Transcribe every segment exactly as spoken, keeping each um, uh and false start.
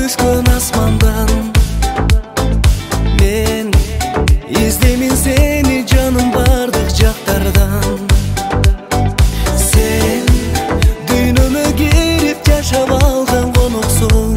düşkөн асмандан. Мен издеймин сени жаным бардык жактардан. Сен дүйнөмө кирип жашап алган коноксуң.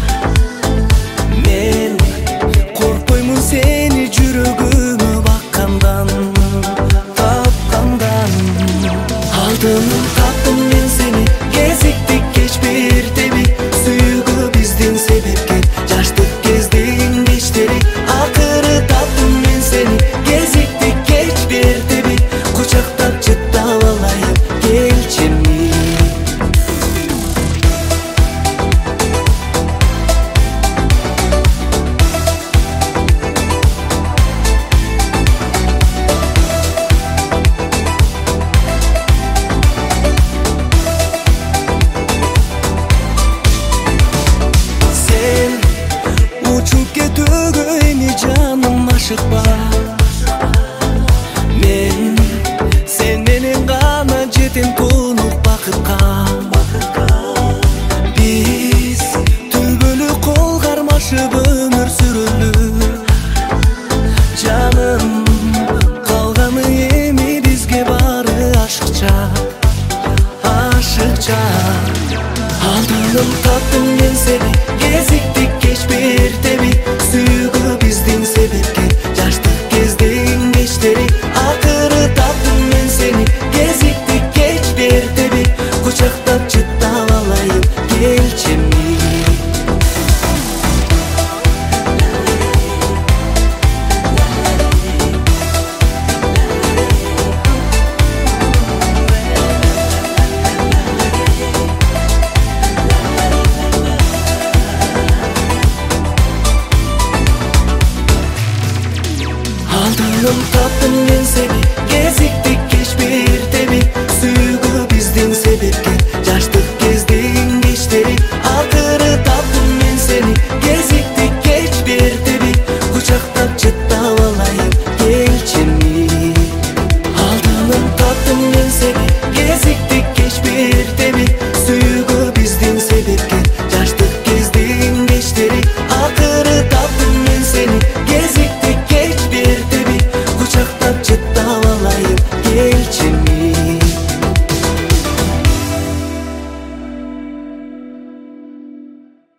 Мен коркпоймун сени жүрөгүмө баккандан, тапкандан. Алтыным таптым мен сени, кезиктик кеч бир теби. Сүйүүгө биздин себепкер жаштык кездин кечтери. Акыры таптым мен сени, кезиктик кеч бир теби. Кучактап жыттап алайын, келчини. Учуп кетүүгө эми жаным ашыкпа. Мен сен менен гана жетем тунук бакытка. Биз түбөлү кол кармашып өмүр сүрөлү. Жаным калганы эми бизге баары ашыкча, ашыкча. Алтыным таптым мен сени, кезиктик кеч бир теби.